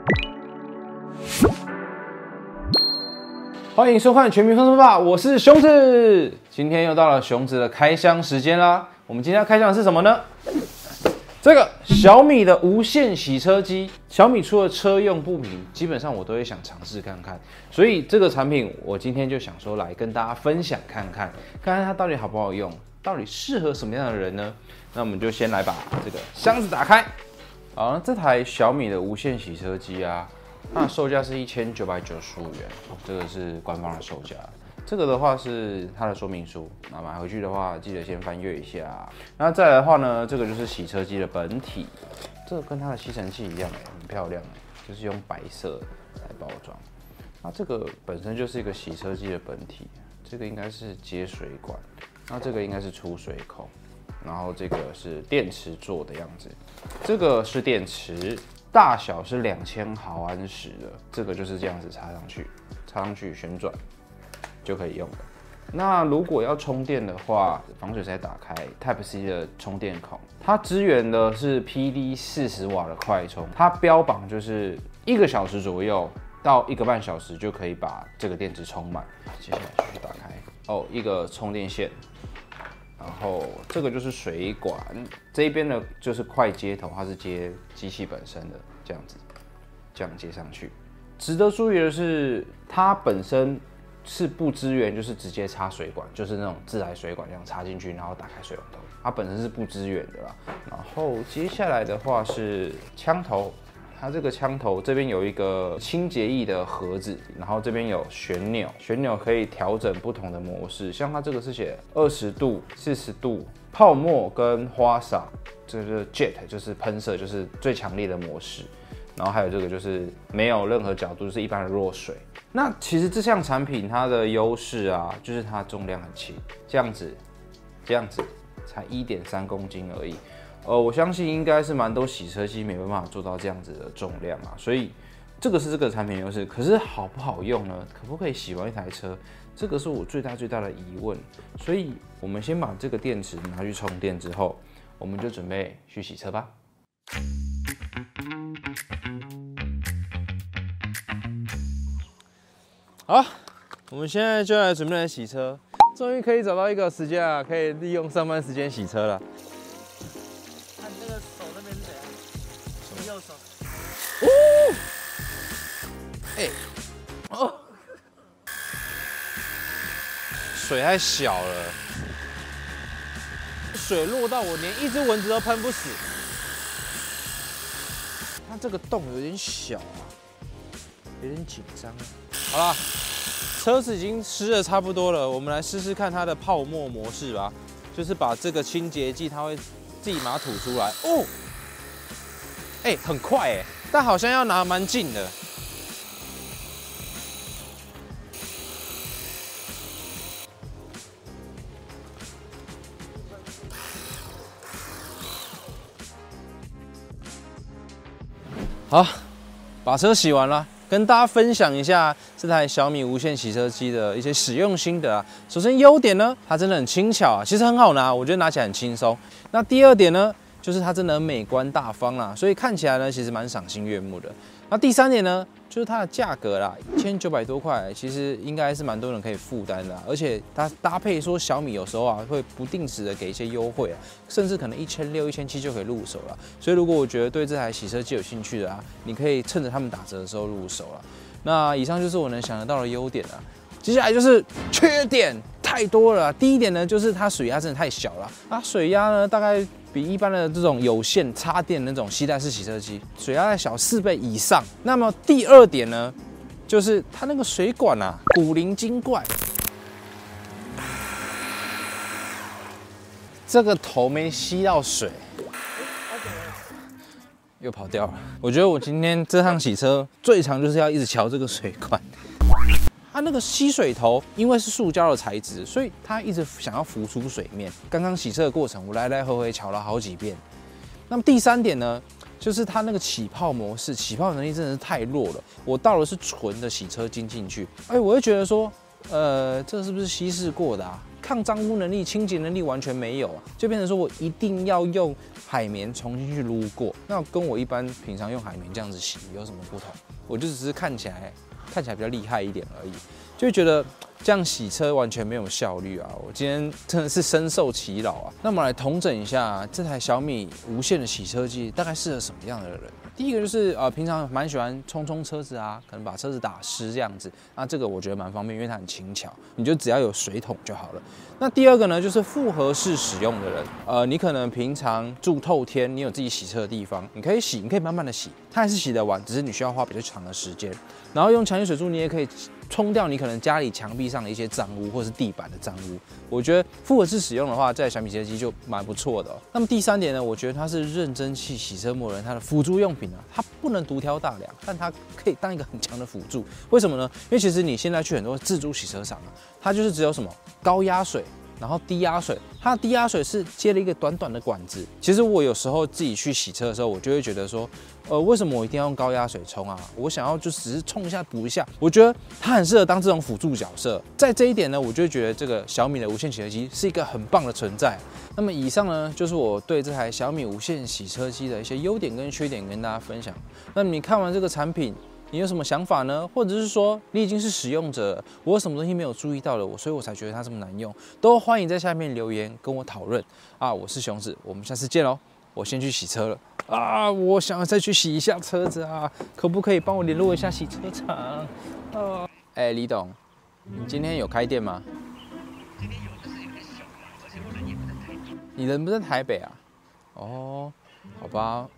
欢迎收看《全民分手吧》，我是熊子。今天又到了熊子的开箱时间啦。我们今天要开箱的是什么呢？这个小米的无线洗车机。小米出了车用部品，基本上我都会想尝试看看。所以这个产品，我今天就想说来跟大家分享看看，看看它到底好不好用，到底适合什么样的人呢？那我们就先来把这个箱子打开。好，这台小米的无线洗车机啊。它的售价是1995元，这个是官方的售价。这个的话是它的说明书，那买回去的话记得先翻阅一下。那再来的话呢，这个就是洗车机的本体，这个跟它的吸尘器一样，很漂亮，就是用白色来包装。那这个本身就是一个洗车机的本体，这个应该是接水管，那这个应该是出水口，然后这个是电池做的样子，这个是电池。大小是2000毫安时的，这个就是这样子插上去旋转就可以用了。那如果要充电的话，防水塞打开 Type C 的充电孔，它支援的是 PD 40瓦的快充，它标榜就是1个小时左右到1个半小时就可以把这个电池充满。接下来继续打开哦，一个充电线。然后这个就是水管，这一边呢就是快接头，它是接机器本身的，这样子，这样接上去。值得注意的是，它本身是不支援，就是直接插水管，就是那种自来水管这样插进去，然后打开水龙头，它本身是不支援的啦。然后接下来的话是枪头。它这个枪头这边有一个清洁液的盒子，然后这边有旋钮，旋钮可以调整不同的模式，像它这个是写20度、40度、泡沫跟花洒，这个就是 jet 就是喷射，就是最强烈的模式。然后还有这个就是没有任何角度，就是一般的弱水。那其实这项产品它的优势啊，就是它重量很轻，这样子才1.3公斤而已。我相信应该是蛮多洗车机没办法做到这样子的重量啊，所以这个是这个产品优势。可是好不好用呢？可不可以洗完一台车？这个是我最大的疑问。所以我们先把这个电池拿去充电之后，我们就准备去洗车吧。好，我们现在就来准备来洗车。终于可以找到一个时间啊，可以利用上班时间洗车了。 右手， 水太小了，水落到我连一只蚊子都喷不死。它这个洞有点小啊，有点紧张。好啦，车子已经湿的差不多了，我们来试试看它的泡沫模式吧，就是把这个清洁剂它会自己把它吐出来哦。很快但好像要拿蛮近的。好，把车洗完了，跟大家分享一下这台小米无线洗车机的一些使用心得啊。首先优点呢，它真的很轻巧啊，其实很好拿，我觉得拿起来很轻松。那第二点呢？就是它真的很美观大方啦，所以看起来呢，其实蛮赏心悦目的。那第三点呢，就是它的价格啦，1900多块，其实应该是蛮多人可以负担的而且它搭配说小米有时候啊会不定时的给一些优惠甚至可能1600、1700就可以入手了。所以如果我觉得对这台洗车机有兴趣的啊，你可以趁着他们打折的时候入手了。那以上就是我能想得到的优点啊，接下来就是缺点。太多了。第一点呢，就是它水压真的太小了，它水压呢大概比一般的这种有线插电那种吸带式洗车机水压再小4倍以上。那么第二点呢，就是它那个水管啊古灵精怪，这个头没吸到水。又跑掉了。我觉得我今天这趟洗车最常就是要一直瞧这个水管。它那个吸水头，因为是塑胶的材质，所以它一直想要浮出水面。刚刚洗车的过程，我来来回回瞧了好几遍。那么第三点呢，就是它那个起泡模式，起泡能力真的是太弱了。我倒的是纯的洗车精进去，我会觉得说，这是不是稀释过的啊？ 抗脏污能力、清洁能力完全没有啊，就变成说我一定要用海绵重新去撸过，那跟我一般平常用海绵这样子洗有什么不同？我就只是看起来比较厉害一点而已，就会觉得这样洗车完全没有效率啊！我今天真的是深受其扰啊。那我们来统整一下这台小米无线的洗车机大概适合什么样的人？第一个就是平常蛮喜欢冲车子啊，可能把车子打湿这样子，那这个我觉得蛮方便，因为它很轻巧，你就只要有水桶就好了。那第二个呢，就是复合式使用的人，你可能平常住透天，你有自己洗车的地方，你可以洗，你可以慢慢的洗，它还是洗得完，只是你需要花比较长的时间。然后用强力水柱，你也可以冲掉你可能家里墙壁上的一些脏污，或是地板的脏污。我觉得复合式使用的话，这台小米洗车机就蛮不错的哦。那么第三点呢，我觉得它是认真去洗车魔人，它的辅助用品啊，它不能独挑大梁，但它可以当一个很强的辅助。为什么呢？因为其实你现在去很多自助洗车场啊，它就是只有什么高压水，然后低压水，它的低压水是接了一个短短的管子。其实我有时候自己去洗车的时候，我就会觉得说，为什么我一定要用高压水冲啊？我想要就只是冲一下补一下。我觉得它很适合当这种辅助角色。在这一点呢，我就会觉得这个小米的无线洗车机是一个很棒的存在。那么以上呢，就是我对这台小米无线洗车机的一些优点跟缺点跟大家分享。那你看完这个产品，你有什么想法呢？或者是说你已经是使用者，我有什么东西没有注意到了，所以我才觉得它这么难用，都欢迎在下面留言跟我讨论啊！我是熊子，我们下次见喽！我先去洗车了啊！我想要再去洗一下车子啊，可不可以帮我联络一下洗车场？李董，你今天有开店吗？ 今天有，但是有点小忙，而且我人也不在台北。 你人不在台北啊？哦，好吧，